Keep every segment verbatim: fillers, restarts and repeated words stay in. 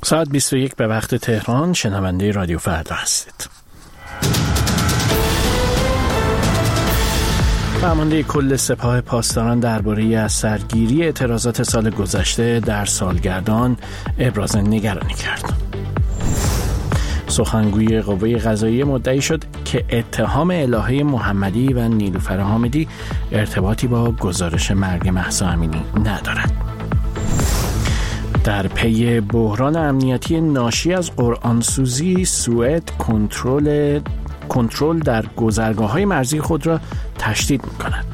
ساعت بیست و یک به وقت تهران. شنونده رادیو فردا هستید. فرمانده کل سپاه پاسداران درباره از سرگیری اعتراضات سال گذشته در سالگردان ابراز نگرانی کرد. سخنگوی قوه قضاییه مدعی شد که اتهام الهه محمدی و نیلوفر حامدی ارتباطی با گزارش مرگ مهسا امینی ندارد. در پی بحران امنیتی ناشی از قرآنسوزی، سوئد کنترل کنترل در گذرگاه‌های مرزی خود را تشدید می‌کند.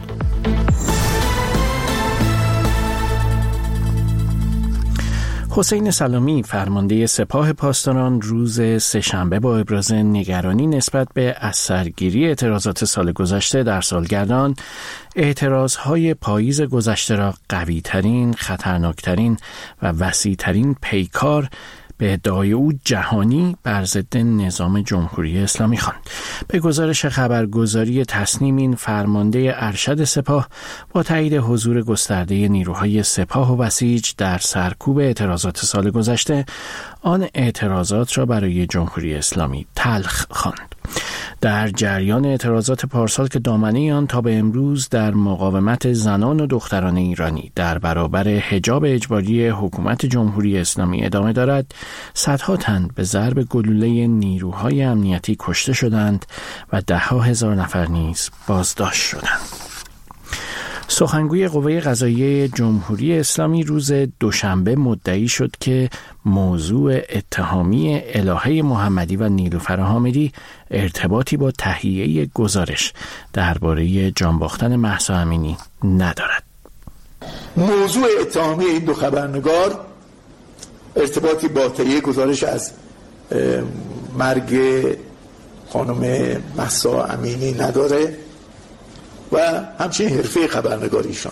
حسین سلامی فرمانده سپاه پاسداران روز سه‌شنبه با ابراز نگرانی نسبت به از سرگیری اعتراضات سال گذشته در سالگردان، اعتراضهای پاییز گذشته را قوی‌ترین، خطرناکترین و وسیع‌ترین پیکار به ادعای او جهانی بر ضد نظام جمهوری اسلامی خواند. به گزارش خبرگزاری تصنیم، این فرمانده ارشد سپاه با تایید حضور گسترده نیروهای سپاه و بسیج در سرکوب اعتراضات سال گذشته، آن اعتراضات را برای جمهوری اسلامی تلخ خواند. در جریان اعتراضات پارسال که دامنه آن تا به امروز در مقاومت زنان و دختران ایرانی در برابر حجاب اجباری حکومت جمهوری اسلامی ادامه دارد، صدها تن به ضرب گلوله نیروهای امنیتی کشته شدند و ده ها هزار نفر نیز بازداشت شدند. سخنگوی قوه قضاییه جمهوری اسلامی روز دوشنبه مدعی شد که موضوع اتهامی الهه محمدی و نیلوفر حامدی ارتباطی با تهیه گزارش درباره جان باختن مهسا امینی ندارد. موضوع اتهامی این دو خبرنگار ارتباطی با تهیه گزارش از مرگ خانم مهسا امینی نداره و همچنین حرفه خبرنگاریشان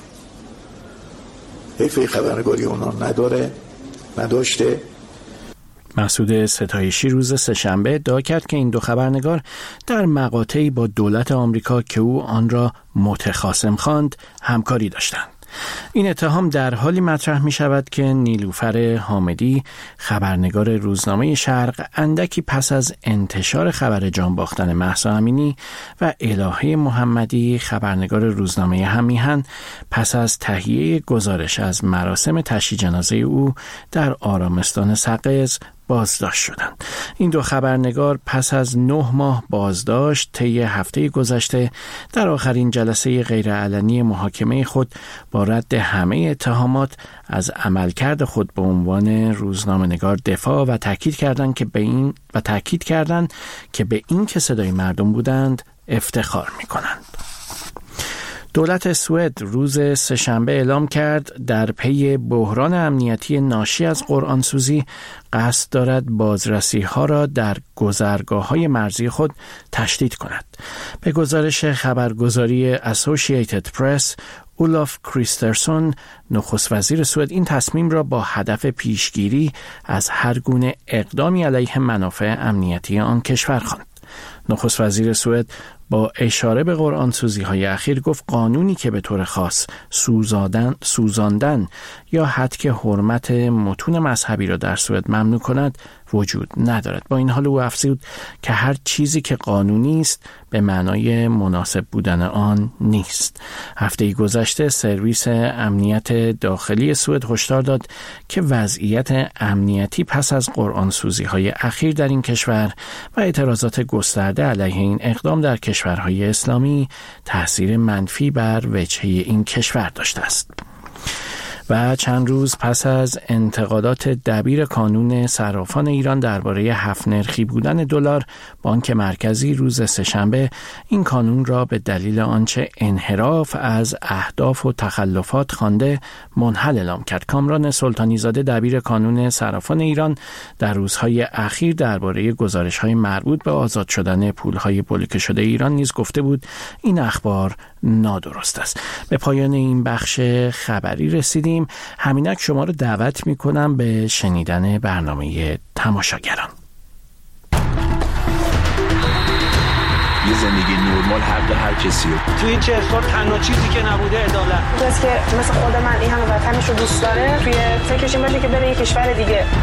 حرفه خبرنگاری اونا نداره نداشته. مسعود ستایشی روز سه‌شنبه ادعا کرد که این دو خبرنگار در مقاطعی با دولت آمریکا که او آن را متخاصم خواند همکاری داشتند. این اتهام در حالی مطرح می شود که نیلوفر حامدی خبرنگار روزنامه شرق اندکی پس از انتشار خبر جان باختن مهسا امینی و الهه محمدی خبرنگار روزنامه همیهن پس از تهیه گزارش از مراسم تشییع جنازه او در آرامستان سقز بازداشت شدند. این دو خبرنگار پس از نه ماه بازداشت طی هفته گذشته در آخرین جلسه غیرعلنی محاکمه خود با رد همه اتهامات از عملکرد خود به عنوان روزنامه‌نگار دفاع و تاکید کردند که به این و تاکید کردند که به این که صدای مردم بودند افتخار می‌کنند. دولت سوئد روز سه‌شنبه اعلام کرد در پی بحران امنیتی ناشی از قرآنسوزی قصد دارد بازرسی‌ها را در گذرگاه‌های مرزی خود تشدید کند. به گزارش خبرگزاری اسوسییتد پرس، اولاف کریسترسون نخست وزیر سوئد این تصمیم را با هدف پیشگیری از هر گونه اقدامی علیه منافع امنیتی آن کشور خواند. نخست وزیر سوئد با اشاره به قرآنسوزی‌های اخیر گفت قانونی که به طور خاص سوزاندن، سوزاندن یا حد که حرمت متون مذهبی را در سوئد ممنوع کند وجود ندارد. با این حال او افزود که هر چیزی که قانونی است به معنای مناسب بودن آن نیست. هفته گذشته سرویس امنیت داخلی سوئد هشدار داد که وضعیت امنیتی پس از قرآنسوزی‌های اخیر در این کشور و اعتراضات گسترده علیه این اقدام در کشورهای اسلامی تأثیر منفی بر وجهه این کشور داشته است. و چند روز پس از انتقادات دبیر کانون صرافان ایران درباره هفت نرخی بودن دلار، بانک مرکزی روز سه‌شنبه این کانون را به دلیل آنچه انحراف از اهداف و تخلفات خوانده منحل اعلام کرد. کامران سلطانی زاده دبیر کانون صرافان ایران در روزهای اخیر درباره گزارش‌های مربوط به آزاد شدن پول‌های بلوکه شده ایران نیز گفته بود این اخبار نادرست است. به پایان این بخش خبری رسیدیم. همینک شما رو دعوت میکنم به شنیدن برنامه تماشاگران. یه زندگی نرمال حق هر کسی رو توی این چه سال تنها چیزی که نبوده عدالت. کسی که مثل خود من این همه وطنش رو دوست داره توی فکرش این باشه که بره یه کشور دیگه